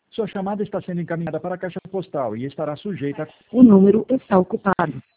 Sua chamada está sendo encaminhada para a caixa postal e estará sujeita a... O número está ocupado.